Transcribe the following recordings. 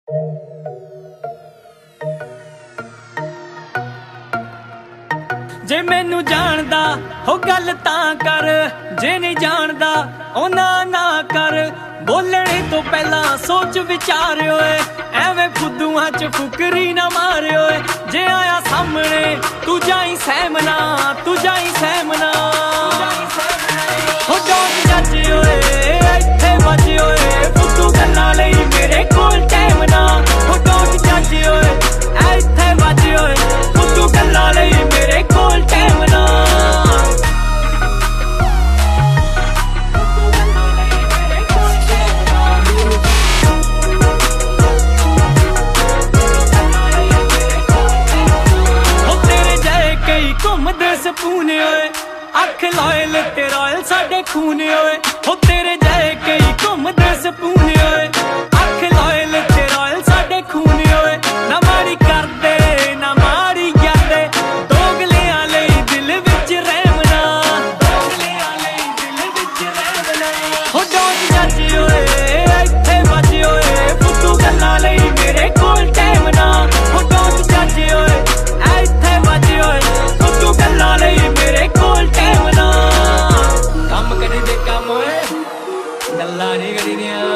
जे मैनू जानदा हो गल तां कर, जे नहीं जानदा ओ ना कर। बोलने तो पहला सोच विचार ओए, एवें फुद्दुआं च फुकरी ना मारे ओए। जे आया सामने तू जाई सहमना, तू जाई सहमना। हो डोंट जज ओए, इत्थे वज ओए, फुद्दू गल्लां लई मेरे कोल टाइम ना। हो डोंट जज ओए, इत्थे वज ओए, फुद्दू गल्लां लई मेरे कोल टाइम ना। घूमदे सपूने ओए, अख लॉयल ते रॉयल साडे खूने ओए। हो तेरे जाए कई घूमदे सपूने ओए, अख लॉयल ते रॉयल साडे खूने ओए। ना माड़ी करदे ना माड़ी यादे, दोगलियां लई दिल विच रहमना, दोगलियां लई दिल विच रहमना। हो डोंट जज ओए, इत्थे वज ओए, फुद्दू गल्लां लई मेरे कोल टाइम ना। हो डोंट जज ओए, इत्थे वज ओए, गल्लां लई मेरे कोल टाइम ना। कम करी दे कम ओए, गल्लां नहीं करी दियां।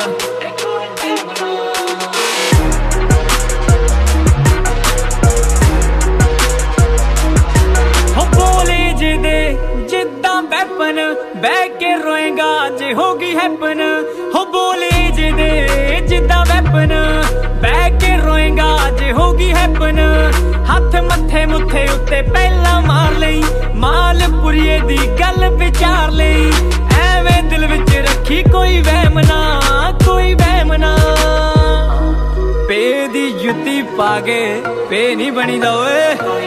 हो बोले जे दे जिद्दां वैपन, बह के रोएगा जे होगी हैपन। हो बोले जे दे जिद्दां वैपन, बह के रोएगा जे होगी हैपन। हथ मथे मुथे उत्ते पहला मार लई, मालपुरिये दी गल विचार लई। एवें दिल विच रखी कोई वहम ना, कोई वहम ना। पे दी जुत्ती पागे पे नहीं बनी दा ओए।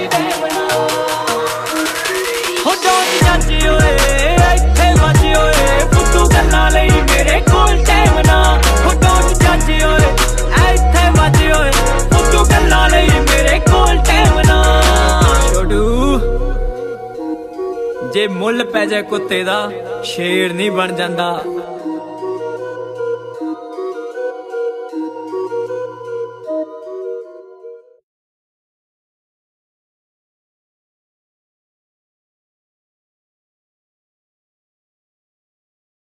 हो डोंट जज ओए, इत्थे वज ओए, फुद्दू गल्लां लई मेरे कोल टाइम ना। हो डोंट जज ओए, इत्थे वज ओए, फुद्दू गल्लां लई मेरे कोल टाइम ना। छोडू जे मुल पै जाए कुत्ते दा, शेर नहीं बन जांदा।